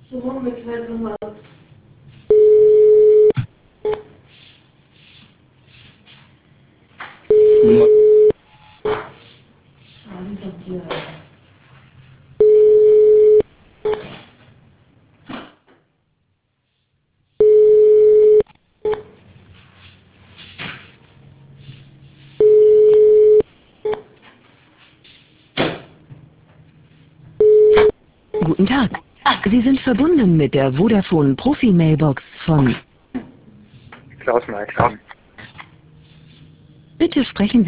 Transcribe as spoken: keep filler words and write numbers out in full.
So machen wir gleich nochmal. Guten Tag. Sie sind verbunden mit der Vodafone Profi-Mailbox von... Klaus Meister. Bitte sprechen Sie